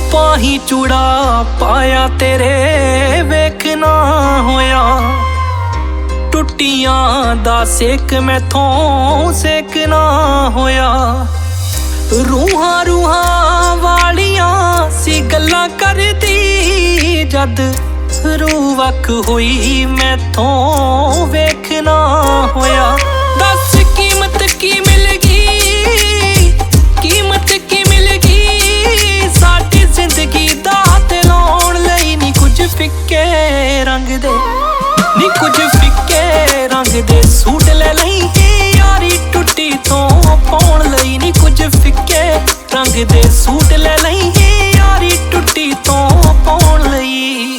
पाही चूड़ा पाया तेरे वेखना होया। टुटियां दा सेक मैथों सेकना होया। रूहां रूहां वालियां सी गल्लां करदी जद रूह वक होई मैथों वेखना होया। दस कीमत की मिलगी, कीमत की मिलगी साडी जिंदगी दा ते लाउण लई नी कुछ फिक्के रंग दे, नी कुछ फिक्के रंग दे सूट ले लई यारी टुटी तो पाउण लई नी कुछ फिक्के रंग दे सूट ले लई यारी टुटी तो पाउण लई।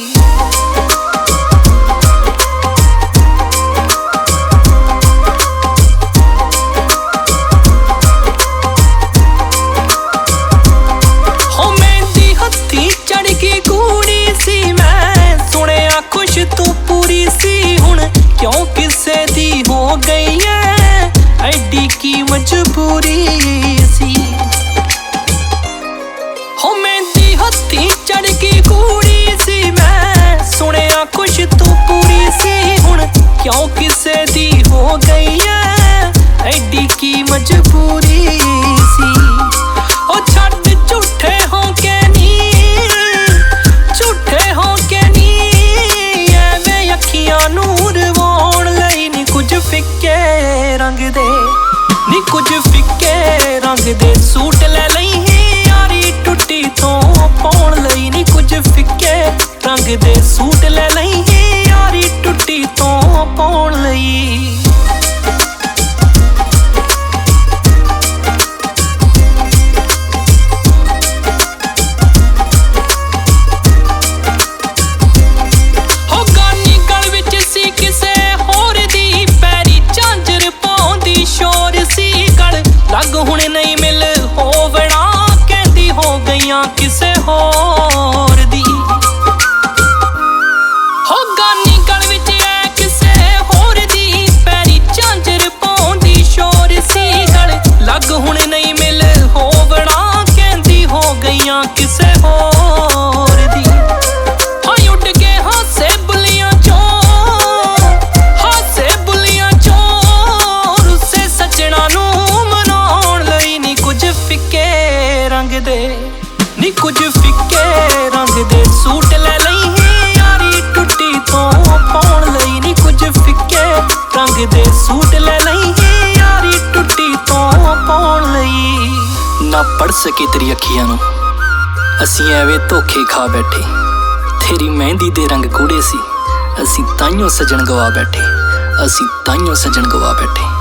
क्यों किसे दी हो गई है ऐडी की मजबूरी सी। हो मेहंदी हत्थी चढ़ गई कुड़ी सी मैं सुनिया कुछ तू पूरी सी। हुण क्यों किसे दी हो गई है ऐडी की मजबूरी सी। ओ छड्ड झूठे हो के नी, झूठे हो के नी एवें अखियां नूर फिक्के रंग दे, नी कुछ फिक्के रंग दे सूट ले लई यारी टुटी तो पाउण लई नी कुछ फिक्के रंग दे सूट ले लई यारी टुटी तो पाउण लई। लग हुण नहीं मिल होवना कहंदी हो गईयां किसे होर दी। हो गानी गल विच ऐ किसे होर दी पैरी झांजर पाउंदी शोर सी गल। लग हुण नहीं मिल होवना कहंदी हो गईयां किसे होर दी। हां उड़ के हासे बुलियां चों, हासे बुलियां चों रुसे सजना नू रंग दे, नी कुछ फिक्के रंग दे सूट ले लई यारी टुटी तो पाउण लई नी कुछ फिक्के रंग दे सूट ले लई यारी टुटी तो पाउण लई। ना पढ़ सके तेरी अखियां नू असीं एवें धोखे खा बैठे। तेरी मेहंदी दे रंग कूड़े सी असीं ताइयों सजन गवा बैठे, असीं ताइयों सजन गवा बैठे।